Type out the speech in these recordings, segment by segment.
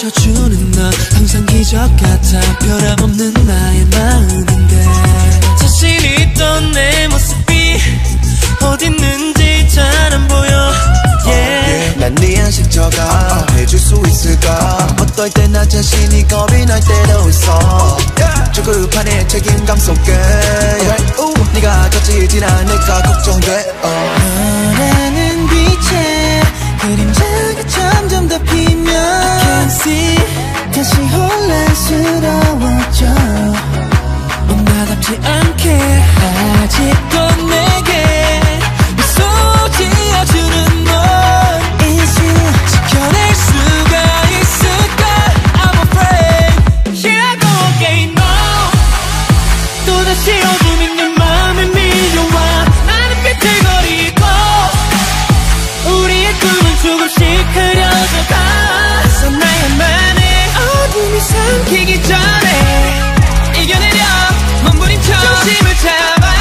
비춰주는 너 항상 기적 같아 변함없는 나의 마음인데 자신 있던 내 모습이 어딨는지 잘 안 보여 난 네 안식 저가 해줄 수 있을까 어떨 때 나 자신이 겁이 날 때도 있어 조급한 책임감 속에 네가 겹치진 않을까 걱정돼 너라는 빛에 그림자가 점점 더 피면 I can't see 다시 혼란스러워져 나답지 않게 아직도 내게 미소 지어주는 너 Is you 지켜낼 수가 있을까 I'm afraid Here I go again no 또다시 어둠인 내 맘에 밀려와 나는 비틀거리고 우리의 꿈은 조금씩 흐려져가 그래서 나야만의 어둠이 삼키기 전에 이겨내려 몸부림쳐 중심을 잡아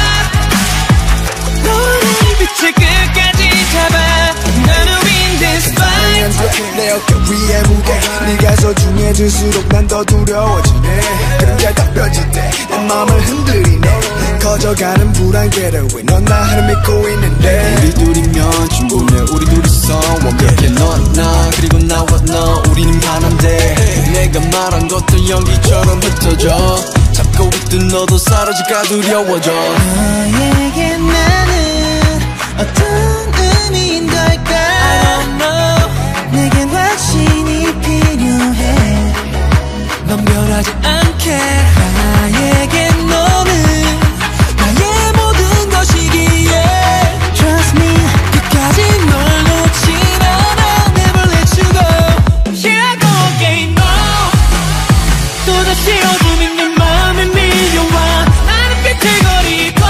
너의 빛을 끝까지 잡아 나는 win this fight 내 어깨 위에 무게 네가 소중해질수록 난 더 두려워지네 그림자 딱 펴질 때 내 맘을 흔들리네 커져가는 불안개를 왜 넌 나를 믿고 있는데 우리 둘이면 충분해 우리 둘이서 완벽해 너와 나 그리고 나와 너 우리는 하나인데 내가 말한 것도 연기처럼 흩어져 잡고 있던 너도 사라질까 두려워져 너에게 나는 어떤 의미인 걸까 I don't know 내겐 확신이 필요해 넌 변하지 않게 나에게 너는 나의 모든 것이기에 Trust me 끝까지 널 놓진 않아 Never let you go Here I go again no 또다시 어둠인 내 맘에 밀려와 나는 비틀거리고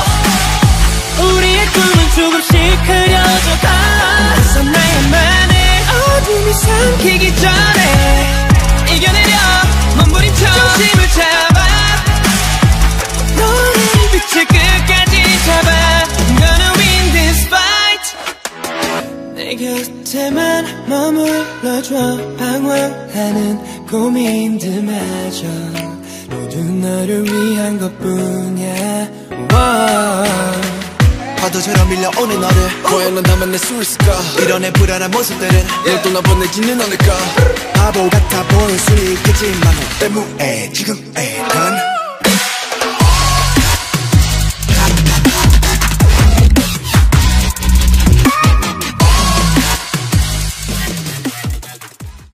우리의 꿈은 조금씩 흐려져가 그래서 나야만의 어둠이 삼키기 전에 이겨내려 몸부림쳐 중심을 잡아 너의 빛을 끝까지 잡아 I'm gonna win this fight 내 곁에만 머물러줘 방황하는 고민들마저 모두 너를 위한 것뿐이야 파도처럼 밀려오는 너를 과연 넌 담아낼 수 있을까 이런 내 불안한 모습들은 널 떠나보내지는 않을까 바보 같아 보일 수 있겠지만 너 때문에 지금의 난